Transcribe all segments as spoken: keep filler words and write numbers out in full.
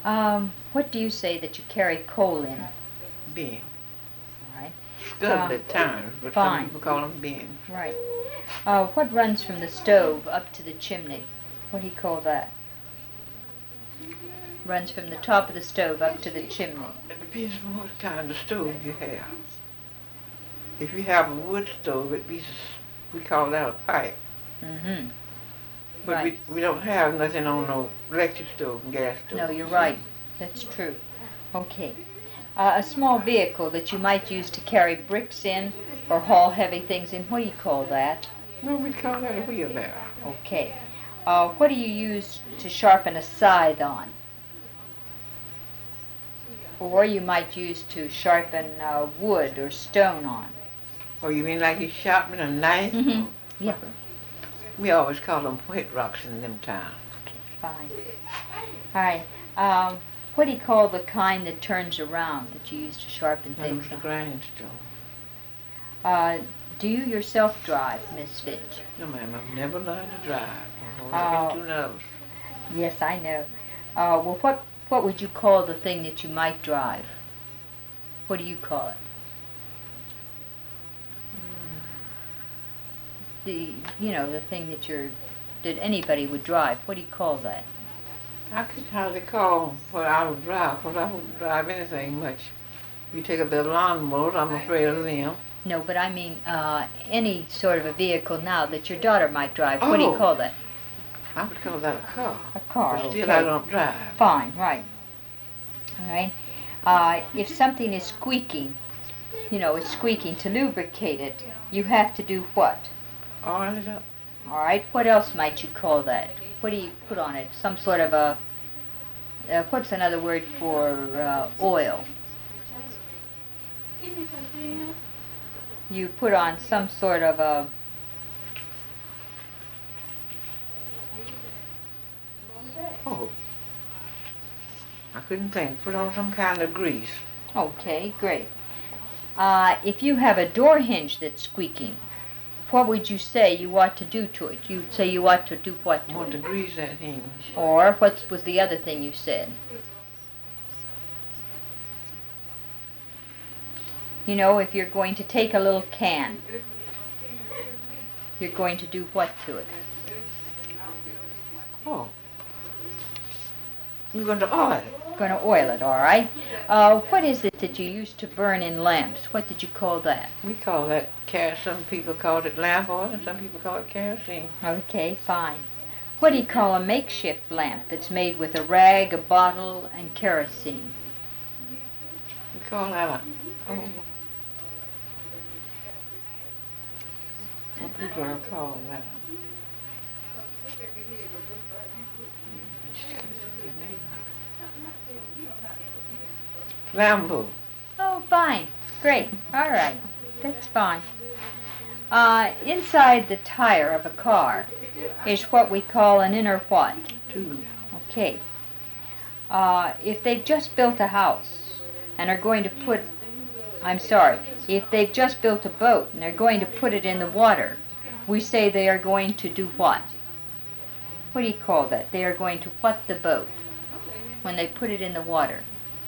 Um, what do you say that you carry coal in? Bin. All right. Scuttle Um, at times, but fine. some people call them bins. Right. Uh, what runs from the stove up to the chimney? What do you call that? Runs from the top of the stove up to the chimney. It depends on what kind of stove you have. If you have a wood stove, it be, we call that a pipe. Mm-hmm. But Right. we, we don't have nothing on no electric stove and gas stove. No, you're right. That's true. Okay. Uh, a small vehicle that you might use to carry bricks in or haul heavy things in, what do you call that? No, we call that a wheelbarrow. Okay. Uh, what do you use to sharpen a scythe on? Or you might use to sharpen uh, wood or stone on. Oh, you mean like you sharpen a knife? Mm-hmm. Oh, Yeah. we always call them whet rocks in them towns. Okay, fine. All right. Um, what do you call the kind that turns around that you use to sharpen That things was the on? grindstone. Uh, do you yourself drive, Miss Fitch? No, ma'am, I've never learned to drive. Oh. I've been too nervous. Yes, I know. Uh, well, what what would you call the thing that you might drive? What do you call it? The you know the thing that you're that anybody would drive. What do you call that? I could hardly call what I would drive, because I wouldn't drive anything much. You take up the lawnmowers, I'm afraid of them. No, but I mean uh, any sort of a vehicle now that your daughter might drive. What do you Oh. call that? I would call that a car. A car. But still, Okay. I don't drive. Fine, right. All right. Uh, if something is squeaking, you know, it's squeaking, to lubricate it, you have to do what? Oil it up. All right. What else might you call that? What do you put on it? Some sort of a, uh, what's another word for uh, oil? You put on some sort of a, Oh. I couldn't think. Put on some kind of grease. okay, great. Uh, if you have a door hinge that's squeaking, what would you say you ought to do to it? You'd say you ought to do what I to want to it? grease that hinge. Or what was the other thing you said? You know, if you're going to take a little can, you're going to do what to it? Oh. You're going to oil it. Going to oil it, all right? Uh, what is it that you used to burn in lamps? What did you call that? We call that car. Some people call it lamp oil, and some people call it kerosene. Okay, fine. What do you call a makeshift lamp that's made with a rag, a bottle, and kerosene? We call that a. Oh. Some people are called that. Lambo. Oh, fine. Great. All right. That's fine. Uh, inside the tire of a car is what we call an inner what? Tube. Okay. Uh, if they've just built a house and are going to put, I'm sorry, if they've just built a boat and they're going to put it in the water, we say they are going to do what? What do you call that? They are going to what the boat when they put it in the water?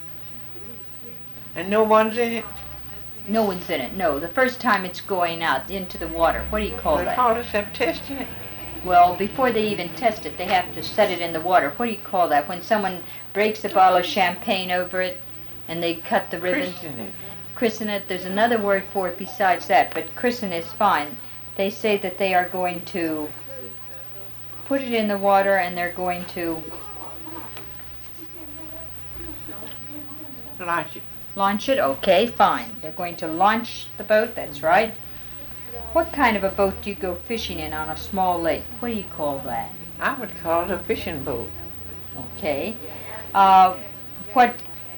And no one's in it? No one's in it. No, the first time it's going out into the water. What do you call They that? call us have testing it. Well, before they even test it, they have to set it in the water. What do you call that? When someone breaks a bottle of champagne over it and they cut the ribbon? Christen it. Christen it. There's another word for it besides that, but christen is fine. They say that they are going to put it in the water and they're going to Launch it. launch it. Okay, fine. They're going to launch the boat. That's right. What kind of a boat do you go fishing in on a small lake? What do you call that? I would call it a fishing boat. Okay. Uh, what